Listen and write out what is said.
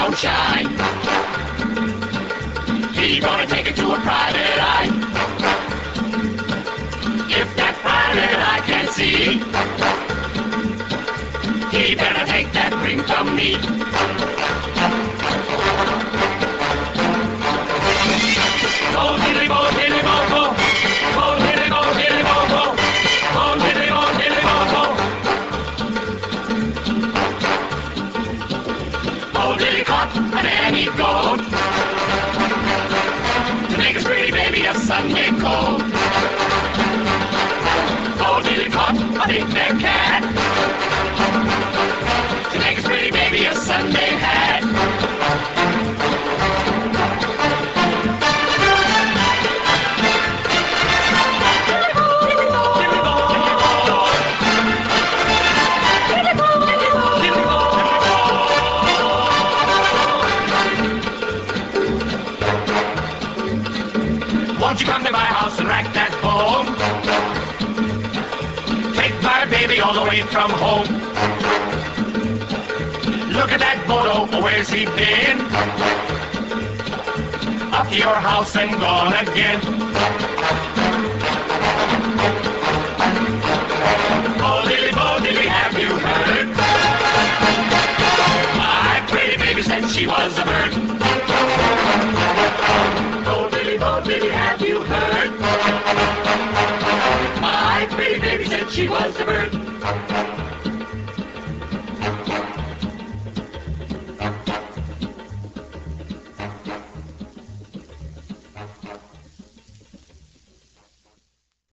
don't shine. He gonna take it to a private eye. If that private eye can't see, he better take that ring from me. Bo dilly bo dilly bo bo, bo dilly bo dilly bo bo, bo dilly bo dilly bo bo. Bo dilly caught an Annie goat to make his pretty baby a Sunday coat. Bo dilly caught a big fat cat to make his pretty baby a Sunday hat. Won't you come to my house and rack that bone? Take my baby all the way from home. Look at that Bodo, where's he been? Up to your house and gone again. Bo dilly, have you heard? My pretty baby said she was a bird. Bo dilly, have you heard? My pretty baby said she was a bird.